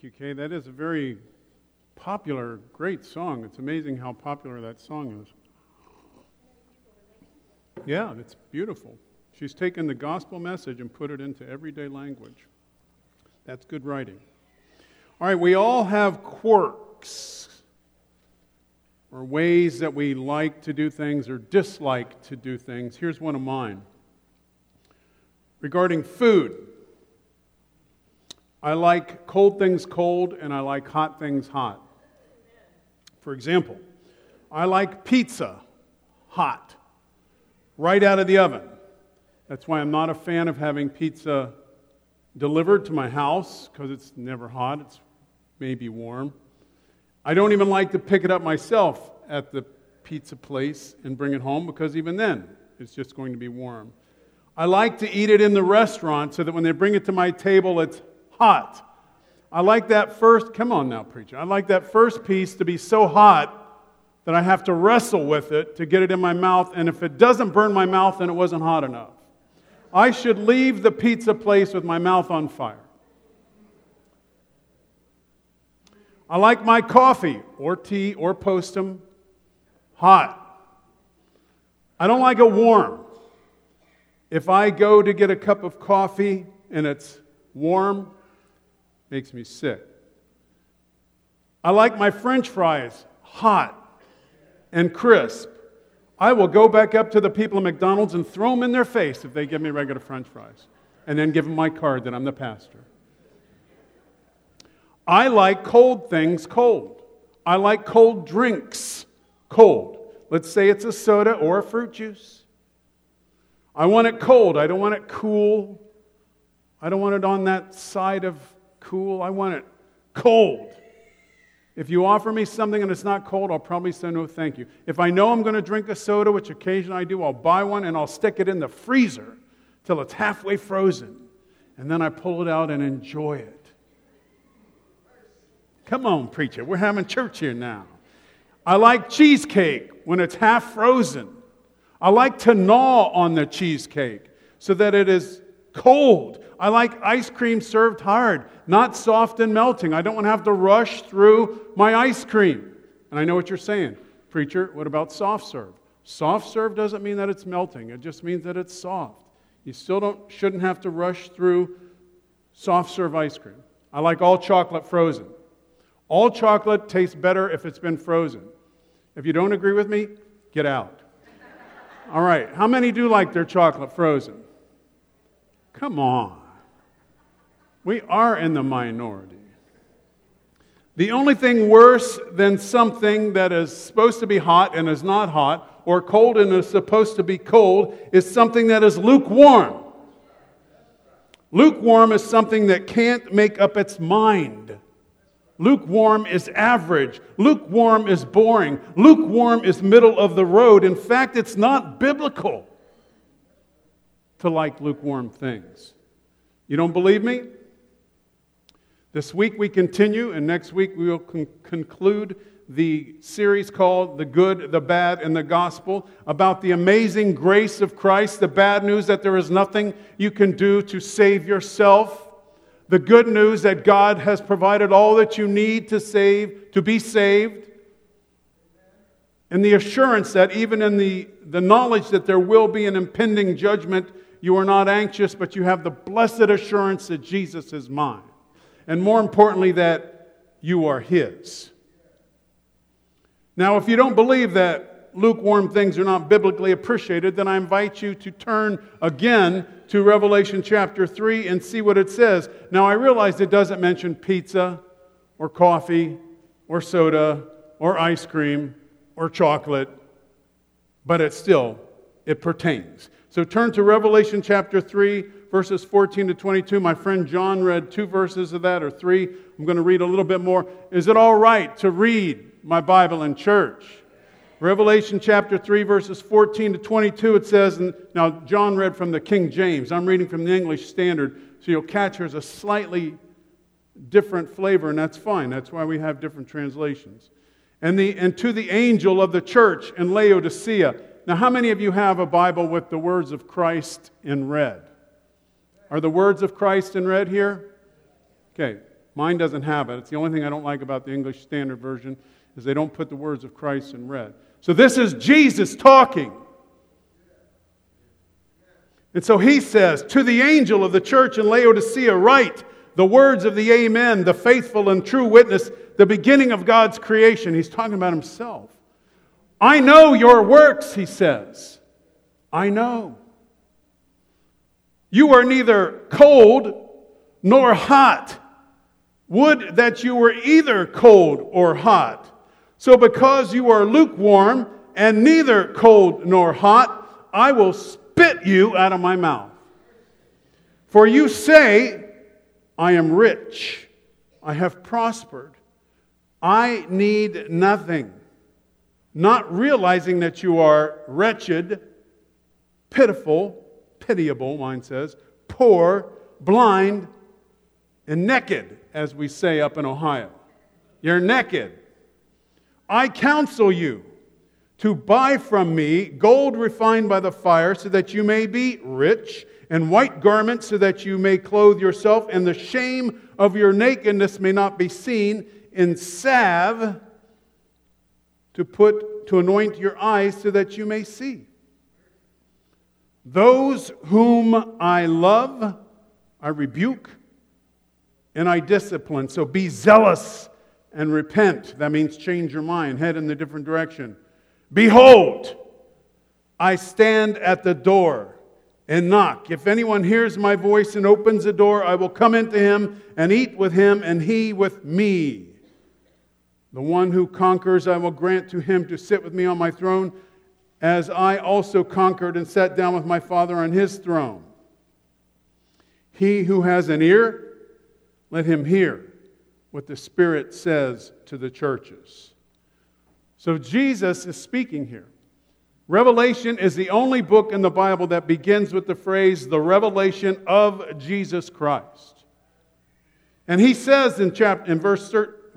you, Kay. That is a very popular, great song. It's amazing how popular that song is. Yeah, it's beautiful. She's taken the gospel message and put it into everyday language. That's good writing. All right, we all have quirks, or ways that we like to do things or dislike to do things. Here's one of mine. Regarding food, I like cold things cold and I like hot things hot. For example, I like pizza hot, right out of the oven. That's why I'm not a fan of having pizza delivered to my house, because it's never hot, it's maybe warm. I don't even like to pick it up myself at the pizza place and bring it home, because even then, it's just going to be warm. I like to eat it in the restaurant so that when they bring it to my table, it's hot. I like that first, come on now, preacher. I like that first piece to be so hot that I have to wrestle with it to get it in my mouth, and if it doesn't burn my mouth, then it wasn't hot enough. I should leave the pizza place with my mouth on fire. I like my coffee or tea or Postum hot. I don't like it warm. If I go to get a cup of coffee and it's warm, it makes me sick. I like my French fries hot and crisp. I will go back up to the people at McDonald's and throw them in their face if they give me regular French fries, and then give them my card that I'm the pastor. I like cold things cold. I like cold drinks cold. Let's say it's a soda or a fruit juice. I want it cold. I don't want it cool. I don't want it on that side of cool. I want it cold. If you offer me something and it's not cold, I'll probably say no thank you. If I know I'm going to drink a soda, which occasionally I do, I'll buy one and I'll stick it in the freezer till it's halfway frozen. And then I pull it out and enjoy it. Come on, preacher. We're having church here now. I like cheesecake when it's half frozen. I like to gnaw on the cheesecake so that it is cold. I like ice cream served hard, not soft and melting. I don't want to have to rush through my ice cream. And I know what you're saying. Preacher, what about soft serve? Soft serve doesn't mean that it's melting. It just means that it's soft. You still shouldn't have to rush through soft serve ice cream. I like all chocolate frozen. All chocolate tastes better if it's been frozen. If you don't agree with me, get out. All right, how many do like their chocolate frozen? Come on. We are in the minority. The only thing worse than something that is supposed to be hot and is not hot, or cold and is supposed to be cold, is something that is lukewarm. Lukewarm is something that can't make up its mind. Lukewarm is average. Lukewarm is boring. Lukewarm is middle of the road. In fact, it's not biblical to like lukewarm things. You don't believe me? This week we continue, and next week we will conclude the series called The Good, the Bad, and the Gospel, about the amazing grace of Christ, the bad news that there is nothing you can do to save yourself, the good news that God has provided all that you need to be saved, and the assurance that even in the knowledge that there will be an impending judgment, you are not anxious, but you have the blessed assurance that Jesus is mine. And more importantly, that you are His. Now, if you don't believe that lukewarm things are not biblically appreciated, then I invite you to turn again to Revelation chapter 3 and see what it says. Now, I realize it doesn't mention pizza or coffee or soda or ice cream or chocolate, but it pertains. So turn to Revelation chapter 3, verses 14 to 22. My friend John read 2 verses of that, or 3. I'm going to read a little bit more. Is it all right to read my Bible in church? Revelation chapter 3, verses 14 to 22, it says, and now John read from the King James. I'm reading from the English Standard, so you'll catch there's a slightly different flavor, and that's fine. That's why we have different translations. And to the angel of the church in Laodicea. Now, how many of you have a Bible with the words of Christ in red? Are the words of Christ in red here? Okay. Mine doesn't have it. It's the only thing I don't like about the English Standard Version is they don't put the words of Christ in red. So this is Jesus talking. And so he says, to the angel of the church in Laodicea, write the words of the Amen, the faithful and true witness, the beginning of God's creation. He's talking about himself. I know your works, he says. I know. You are neither cold nor hot. Would that you were either cold or hot. So because you are lukewarm and neither cold nor hot, I will spit you out of my mouth. For you say, I am rich, I have prospered, I need nothing, not realizing that you are wretched, pitiful, pitiable, mine says, poor, blind, and naked, as we say up in Ohio. You're naked. I counsel you to buy from me gold refined by the fire so that you may be rich, and white garments so that you may clothe yourself, and the shame of your nakedness may not be seen, in salve to anoint your eyes so that you may see. Those whom I love, I rebuke and I discipline. So be zealous and repent. That means change your mind, head in a different direction. Behold, I stand at the door and knock. If anyone hears my voice and opens the door, I will come into him and eat with him and he with me. The one who conquers, I will grant to him to sit with me on my throne, as I also conquered and sat down with my Father on his throne. He who has an ear, let him hear what the Spirit says to the churches. So Jesus is speaking here. Revelation is the only book in the Bible that begins with the phrase, the revelation of Jesus Christ. And he says in verse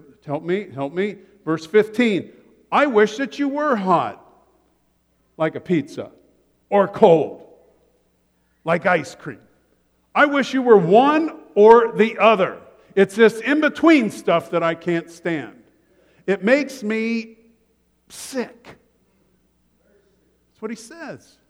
15, I wish that you were hot, like a pizza, or cold, like ice cream. I wish you were one or the other. It's this in-between stuff that I can't stand. It makes me sick. That's what he says.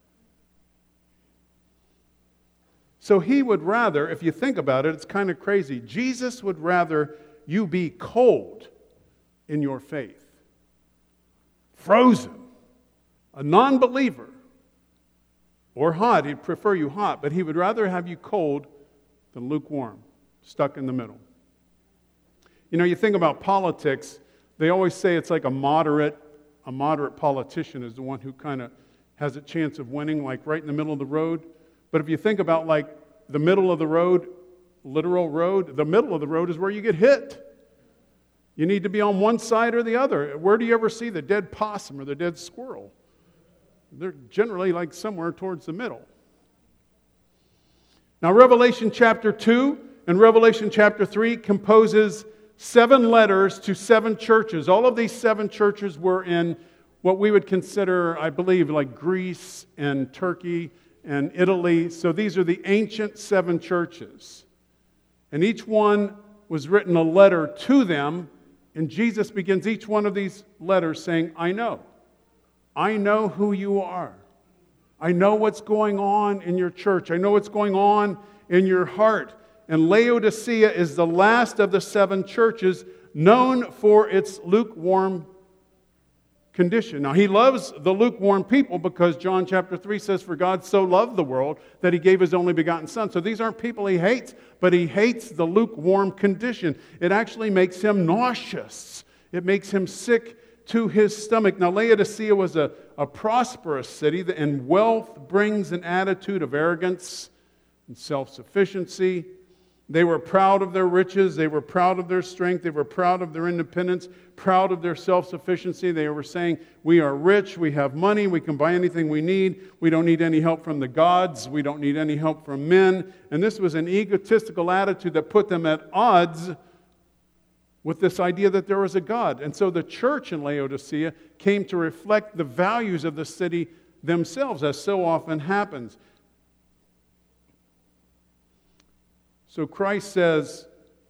So he would rather, if you think about it, it's kind of crazy. Jesus would rather you be cold in your faith, frozen, a non-believer, or hot. He'd prefer you hot, but he would rather have you cold than lukewarm, stuck in the middle. You know, you think about politics, they always say it's like a moderate politician is the one who kind of has a chance of winning, like right in the middle of the road. But if you think about like the middle of the road, literal road, the middle of the road is where you get hit. You need to be on one side or the other. Where do you ever see the dead possum or the dead squirrel? They're generally like somewhere towards the middle. Now, Revelation chapter 2 and Revelation chapter 3 composes 7 letters to 7 churches. All of these 7 churches were in what we would consider, I believe, like Greece and Turkey and Italy. So these are the ancient 7 churches. And each one was written a letter to them. And Jesus begins each one of these letters saying, I know. I know who you are. I know what's going on in your church. I know what's going on in your heart. And Laodicea is the last of the 7 churches known for its lukewarm condition. Now, he loves the lukewarm people because John chapter 3 says, for God so loved the world that he gave his only begotten Son. So these aren't people he hates, but he hates the lukewarm condition. It actually makes him nauseous. It makes him sick to his stomach. Now, Laodicea was a prosperous city, and wealth brings an attitude of arrogance and self-sufficiency. They were proud of their riches. They were proud of their strength. They were proud of their independence, proud of their self-sufficiency. They were saying, we are rich, we have money, we can buy anything we need. We don't need any help from the gods. We don't need any help from men. And this was an egotistical attitude that put them at odds with this idea that there was a God. And so the church in Laodicea came to reflect the values of the city themselves, as so often happens. So Christ says,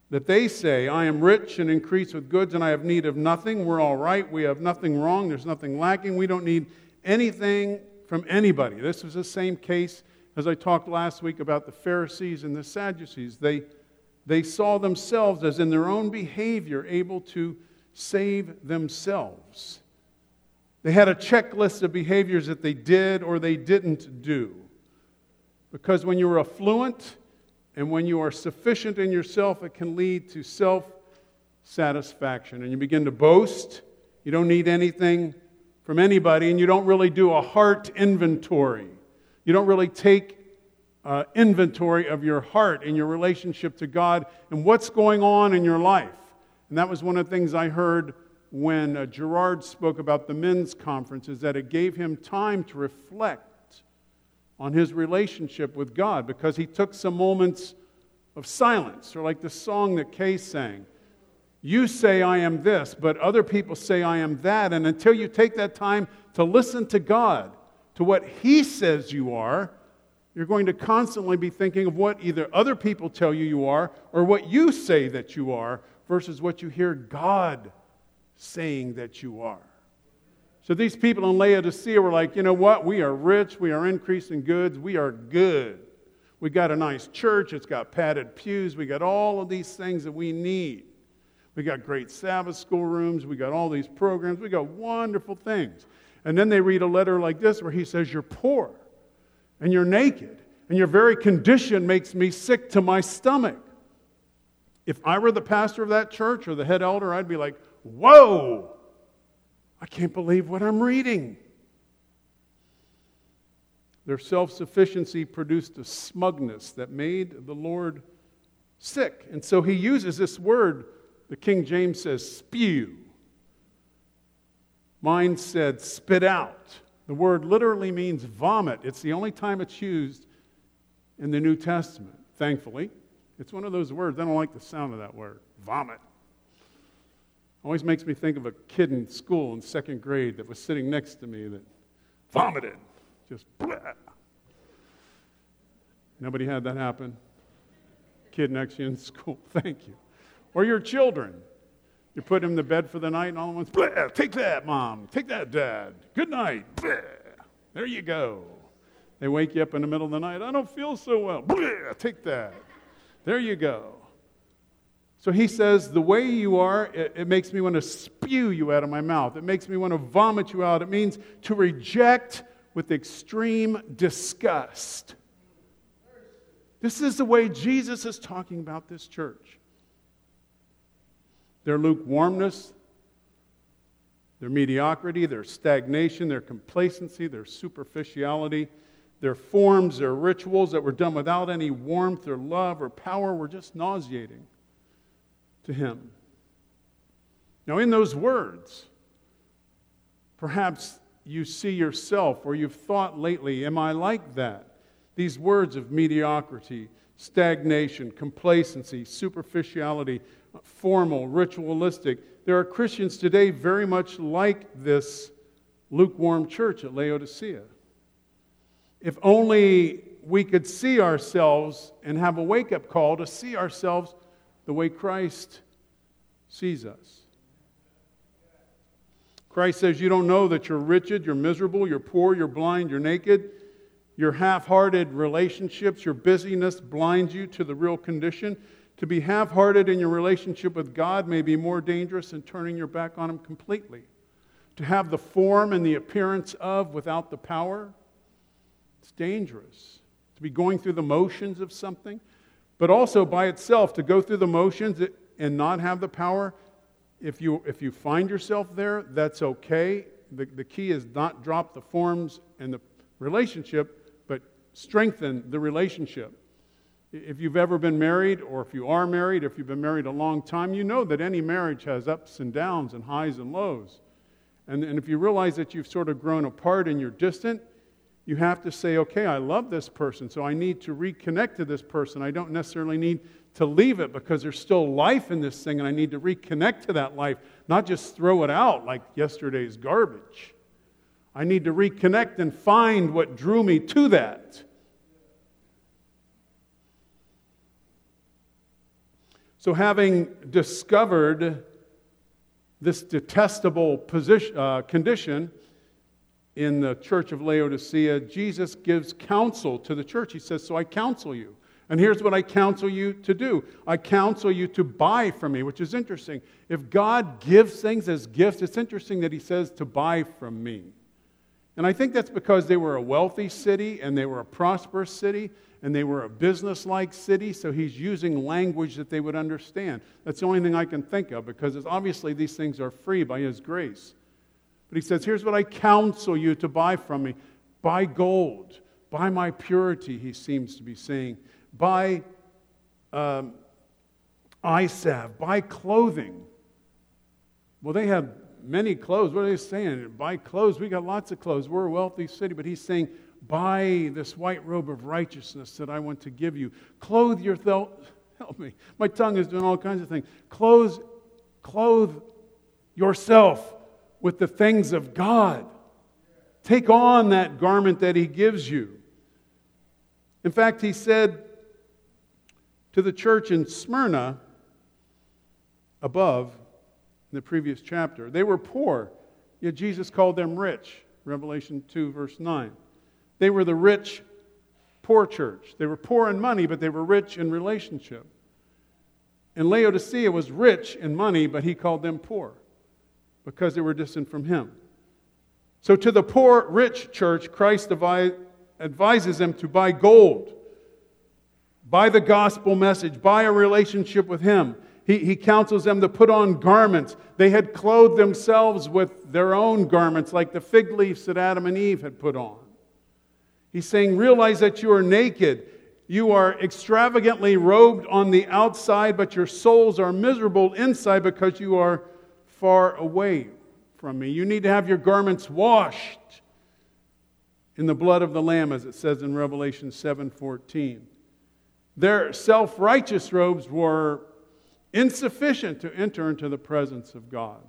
that they say, I am rich and increase with goods, and I have need of nothing. We're all right. We have nothing wrong. There's nothing lacking. We don't need anything from anybody. This was the same case as I talked last week about the Pharisees and the Sadducees. They saw themselves as in their own behavior able to save themselves. They had a checklist of behaviors that they did or they didn't do. Because when you're affluent and when you are sufficient in yourself, it can lead to self-satisfaction. And you begin to boast. You don't need anything from anybody, and you don't really do a heart inventory. You don't really take inventory of your heart and your relationship to God and what's going on in your life. And that was one of the things I heard when Gerard spoke about the men's conference, is that it gave him time to reflect on his relationship with God, because he took some moments of silence, or like the song that Kay sang. You say I am this, but other people say I am that, and until you take that time to listen to God, to what He says you are, you're going to constantly be thinking of what either other people tell you are, or what you say that you are, versus what you hear God saying that you are. So these people in Laodicea were like, you know what? We are rich. We are increasing goods. We are good. We got a nice church. It's got padded pews. We got all of these things that we need. We got great Sabbath school rooms. We got all these programs. We got wonderful things. And then they read a letter like this where he says, you're poor and you're naked and your very condition makes me sick to my stomach. If I were the pastor of that church or the head elder, I'd be like, whoa, I can't believe what I'm reading. Their self-sufficiency produced a smugness that made the Lord sick. And so he uses this word, the King James says spew. Mine said spit out. The word literally means vomit. It's the only time it's used in the New Testament, thankfully. It's one of those words, I don't like the sound of that word, vomit. Always makes me think of a kid in school in second grade that was sitting next to me that vomited. Just blah. Nobody had that happen? Kid next to you in school, thank you. Or your children. You put them to bed for the night and all at once, blah, take that, Mom. Take that, Dad. Good night. Blah. There you go. They wake you up in the middle of the night. I don't feel so well. Blah, take that. There you go. So he says, the way you are, it makes me want to spew you out of my mouth. It makes me want to vomit you out. It means to reject with extreme disgust. This is the way Jesus is talking about this church. Their lukewarmness, their mediocrity, their stagnation, their complacency, their superficiality, their forms, their rituals that were done without any warmth or love or power were just nauseating to him. Now, in those words, perhaps you see yourself, or you've thought lately, am I like that? These words of mediocrity, stagnation, complacency, superficiality, formal, ritualistic. There are Christians today very much like this lukewarm church at Laodicea. If only we could see ourselves and have a wake-up call to see ourselves the way Christ sees us. Christ says, you don't know that you're wretched, you're miserable, you're poor, you're blind, you're naked. Your half-hearted relationships, your busyness blinds you to the real condition. To be half-hearted in your relationship with God may be more dangerous than turning your back on Him completely. To have the form and the appearance of without the power, it's dangerous. To be going through the motions of something, but also by itself, to go through the motions and not have the power, if you find yourself there, that's okay. The key is not drop the forms and the relationship, but strengthen the relationship. If you've ever been married, or if you are married, if you've been married a long time, you know that any marriage has ups and downs and highs and lows. And if you realize that you've sort of grown apart and you're distant, you have to say, okay, I love this person, so I need to reconnect to this person. I don't necessarily need to leave it because there's still life in this thing, and I need to reconnect to that life, not just throw it out like yesterday's garbage. I need to reconnect and find what drew me to that. So having discovered this detestable condition in the church of Laodicea, Jesus gives counsel to the church. He says, so I counsel you. And here's what I counsel you to do. I counsel you to buy from me, which is interesting. If God gives things as gifts, it's interesting that he says to buy from me. And I think that's because they were a wealthy city and they were a prosperous city and they were a business-like city, so he's using language that they would understand. That's the only thing I can think of, because it's obviously these things are free by his grace. But he says, here's what I counsel you to buy from me. Buy gold. Buy my purity, he seems to be saying. Buy eye salve. Buy clothing. Well, they have many clothes. What are they saying? Buy clothes. We got lots of clothes. We're a wealthy city. But he's saying, buy this white robe of righteousness that I want to give you. Clothe yourself. Help me. My tongue is doing all kinds of things. Clothe yourself with the things of God. Take on that garment that he gives you. In fact, he said to the church in Smyrna, above, in the previous chapter, they were poor, yet Jesus called them rich. Revelation 2, verse 9. They were the rich, poor church. They were poor in money, but they were rich in relationship. And Laodicea was rich in money, but he called them poor because they were distant from him. So to the poor, rich church, Christ advises them to buy gold, buy the gospel message, buy a relationship with him. He counsels them to put on garments. They had clothed themselves with their own garments, like the fig leaves that Adam and Eve had put on. He's saying, realize that you are naked. You are extravagantly robed on the outside, but your souls are miserable inside because you are far away from me. You need to have your garments washed in the blood of the Lamb, as it says in Revelation 7:14. Their self-righteous robes were insufficient to enter into the presence of God.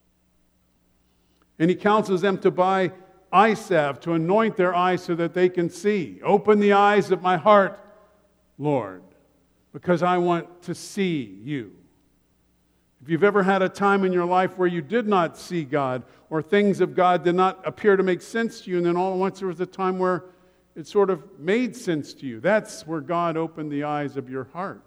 And he counsels them to buy eye salve, to anoint their eyes so that they can see. Open the eyes of my heart, Lord, because I want to see you. If you've ever had a time in your life where you did not see God, or things of God did not appear to make sense to you, and then all at once there was a time where it sort of made sense to you, that's where God opened the eyes of your heart.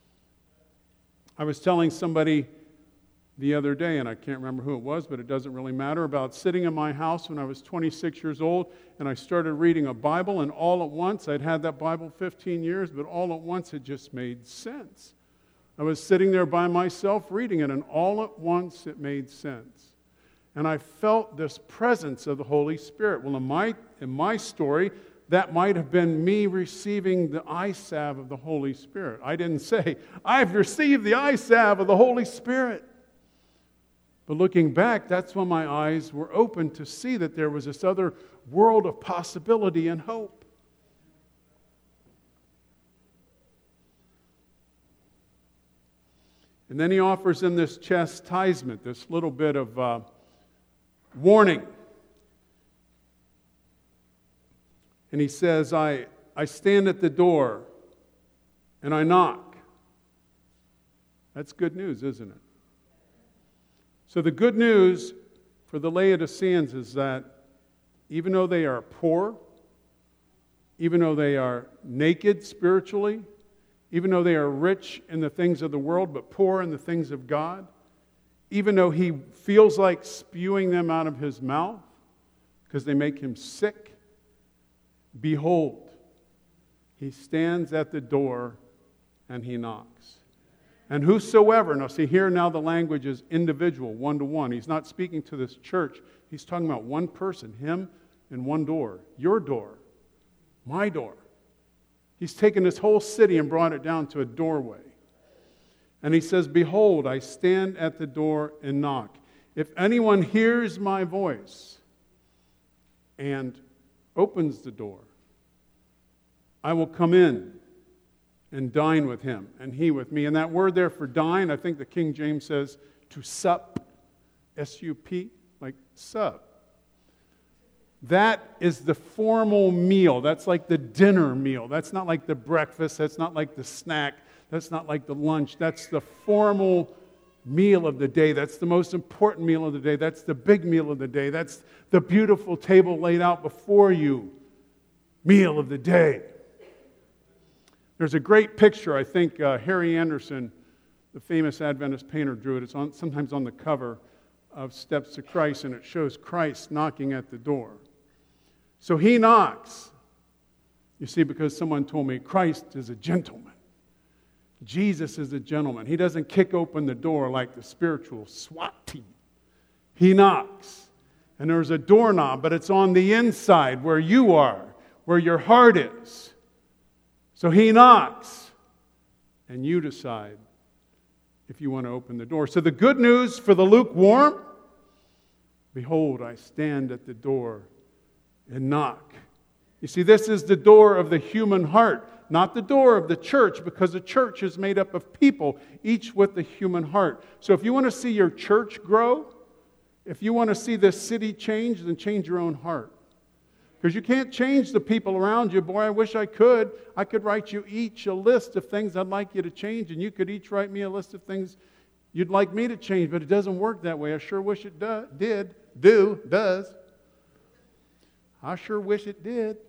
I was telling somebody the other day, and I can't remember who it was, but it doesn't really matter, about sitting in my house when I was 26 years old, and I started reading a Bible, and all at once, I'd had that Bible 15 years, but all at once it just made sense. I was sitting there by myself reading it, and all at once it made sense. And I felt this presence of the Holy Spirit. Well, in my story, that might have been me receiving the eye salve of the Holy Spirit. I didn't say, I've received the eye salve of the Holy Spirit. But looking back, that's when my eyes were open to see that there was this other world of possibility and hope. And then he offers them this chastisement, this little bit of warning. And he says, I stand at the door and I knock. That's good news, isn't it? So the good news for the Laodiceans is that even though they are poor, even though they are naked spiritually, even though they are rich in the things of the world but poor in the things of God, even though he feels like spewing them out of his mouth because they make him sick, behold, he stands at the door and he knocks. And whosoever, now see here now the language is individual, one-to-one. He's not speaking to this church. He's talking about one person, him and one door. Your door, my door. He's taken this whole city and brought it down to a doorway. And he says, behold, I stand at the door and knock. If anyone hears my voice and opens the door, I will come in and dine with him, and he with me. And that word there for dine, I think the King James says to sup, S-U-P, like sup. That is the formal meal. That's like the dinner meal. That's not like the breakfast. That's not like the snack. That's not like the lunch. That's the formal meal of the day. That's the most important meal of the day. That's the big meal of the day. That's the beautiful table laid out before you. Meal of the day. There's a great picture, I think Harry Anderson, the famous Adventist painter, drew it. It's sometimes on the cover of Steps to Christ, and it shows Christ knocking at the door. So he knocks. You see, because someone told me Christ is a gentleman. Jesus is a gentleman. He doesn't kick open the door like the spiritual SWAT team. He knocks. And there's a doorknob, but it's on the inside where you are, where your heart is. So he knocks, and you decide if you want to open the door. So the good news for the lukewarm, behold, I stand at the door and knock. You see, this is the door of the human heart, not the door of the church, because the church is made up of people, each with the human heart. So if you want to see your church grow, if you want to see this city change, then change your own heart. Because you can't change the people around you. Boy, I wish I could. I could write you each a list of things I'd like you to change, and you could each write me a list of things you'd like me to change, but it doesn't work that way. I sure wish it does. I sure wish it did.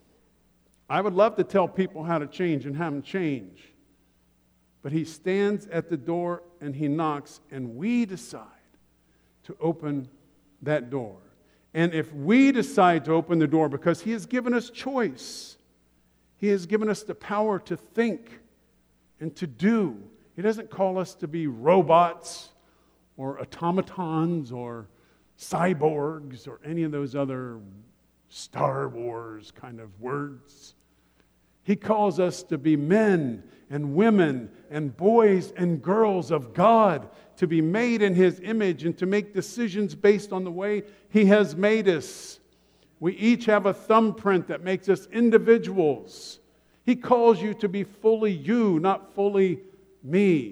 I would love to tell people how to change and have them change. But he stands at the door and he knocks, and we decide to open that door. And if we decide to open the door, because he has given us choice, he has given us the power to think and to do. He doesn't call us to be robots or automatons or cyborgs or any of those other Star Wars kind of words. He calls us to be men and women and boys and girls of God, to be made in his image and to make decisions based on the way he has made us. We each have a thumbprint that makes us individuals. He calls you to be fully you, not fully me.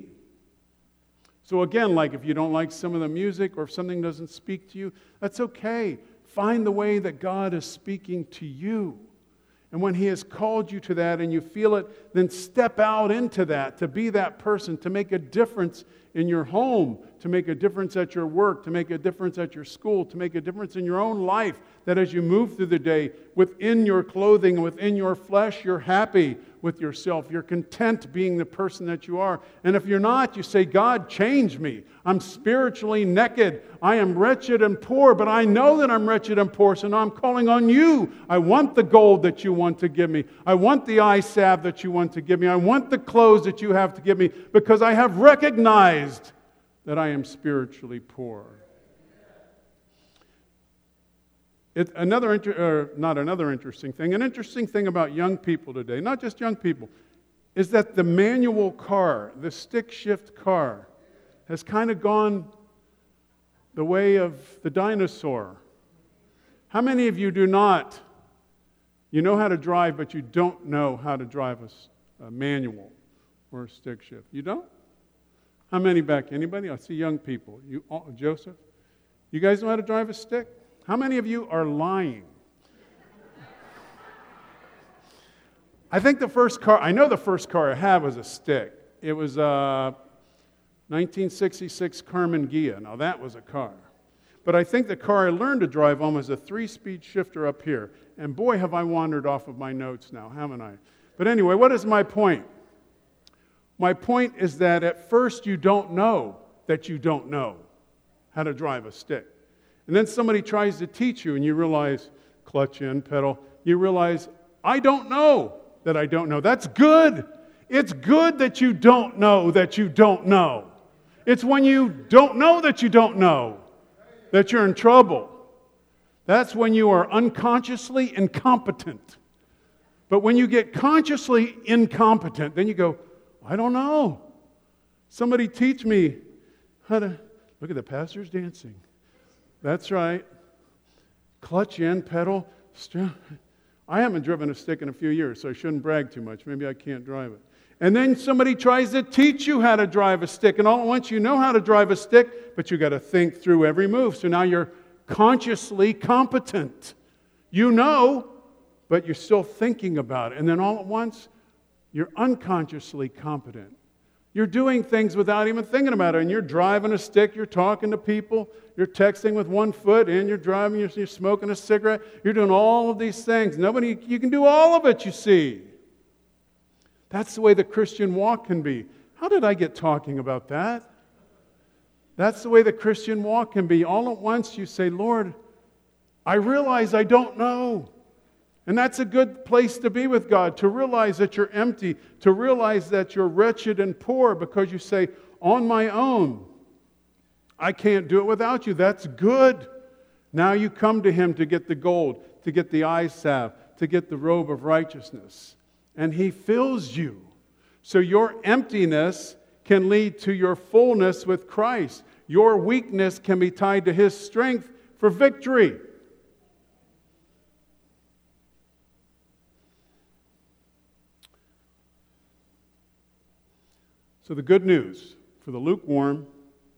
So again, like if you don't like some of the music or if something doesn't speak to you, that's okay. Find the way that God is speaking to you. And when he has called you to that and you feel it, then step out into that, to be that person, to make a difference in your home, to make a difference at your work, to make a difference at your school, to make a difference in your own life, that as you move through the day, within your clothing, within your flesh, you're happy with yourself. You're content being the person that you are. And if you're not, you say, God, change me. I'm spiritually naked. I am wretched and poor, but I know that I'm wretched and poor, so now I'm calling on you. I want the gold that you want to give me. I want the eye salve that you want to give me. I want the clothes that you have to give me, because I have recognized that I am spiritually poor. An interesting thing about young people today, not just young people, is that the manual car, the stick shift car, has kind of gone the way of the dinosaur. How many of you do not? You know how to drive, but you don't know how to drive a manual or a stick shift. You don't? How many back? Anybody? I see young people. You, Joseph? You guys know how to drive a stick? How many of you are lying? I know the first car I had was a stick. It was a 1966 Karmann Ghia. Now that was a car. But I think the car I learned to drive on was a 3-speed shifter up here. And boy, have I wandered off of my notes now, haven't I? But anyway, what is my point? My point is that at first you don't know that you don't know how to drive a stick. And then somebody tries to teach you and you realize, clutch in, pedal, you realize, I don't know that I don't know. That's good. It's good that you don't know that you don't know. It's when you don't know that you don't know that you're in trouble. That's when you are unconsciously incompetent. But when you get consciously incompetent, then you go, I don't know. Somebody teach me how to... Look at the pastors dancing. That's right. Clutch in, pedal. I haven't driven a stick in a few years, so I shouldn't brag too much. Maybe I can't drive it. And then somebody tries to teach you how to drive a stick, and all at once you know how to drive a stick, but you got to think through every move. So now you're consciously competent. You know, but you're still thinking about it. And then all at once, You're unconsciously competent. You're doing things without even thinking about it. And you're driving a stick, you're talking to people, you're texting with one foot, and you're driving, you're smoking a cigarette. You're doing all of these things. You can do all of it, you see. That's the way the Christian walk can be. How did I get talking about that? That's the way the Christian walk can be. All at once you say, Lord, I realize I don't know. And that's a good place to be with God, to realize that you're empty, to realize that you're wretched and poor, because you say, on my own, I can't do it without you. That's good. Now you come to Him to get the gold, to get the eye salve, to get the robe of righteousness. And He fills you. So your emptiness can lead to your fullness with Christ. Your weakness can be tied to His strength for victory. So the good news for the lukewarm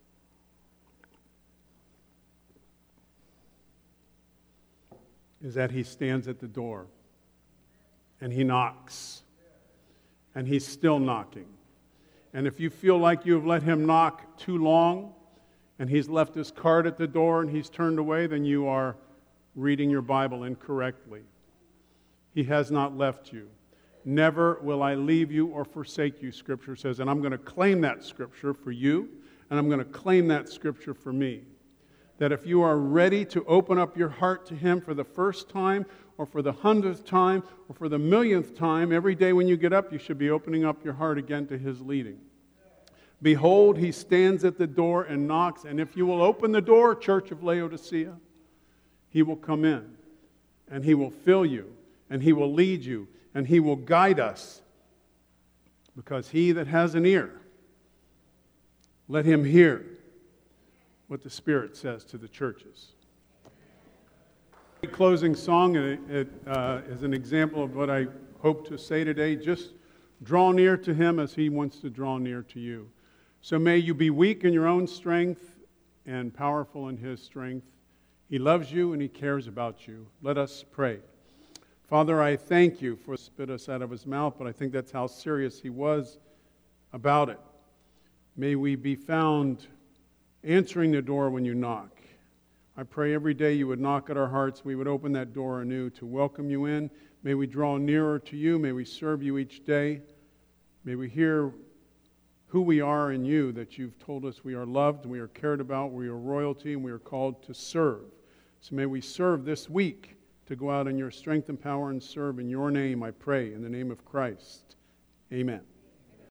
is that He stands at the door and He knocks. And He's still knocking. And if you feel like you've let Him knock too long and He's left His card at the door and He's turned away, then you are reading your Bible incorrectly. He has not left you. Never will I leave you or forsake you, Scripture says. And I'm going to claim that Scripture for you, and I'm going to claim that Scripture for me. That if you are ready to open up your heart to Him for the first time, or for the 100th time, or for the 1,000,000th time, every day when you get up, you should be opening up your heart again to His leading. Behold, He stands at the door and knocks, and if you will open the door, Church of Laodicea, He will come in, and He will fill you, and He will lead you, and He will guide us. Because he that has an ear, let him hear what the Spirit says to the churches. The closing song it is an example of what I hope to say today. Just draw near to Him as He wants to draw near to you. So may you be weak in your own strength and powerful in His strength. He loves you and He cares about you. Let us pray. Father, I thank You for spit us out of His mouth, but I think that's how serious He was about it. May we be found answering the door when You knock. I pray every day You would knock at our hearts, we would open that door anew to welcome You in. May we draw nearer to You. May we serve You each day. May we hear who we are in You, that You've told us we are loved, we are cared about, we are royalty, and we are called to serve. So may we serve this week to go out in Your strength and power and serve in Your name, I pray, in the name of Christ. Amen.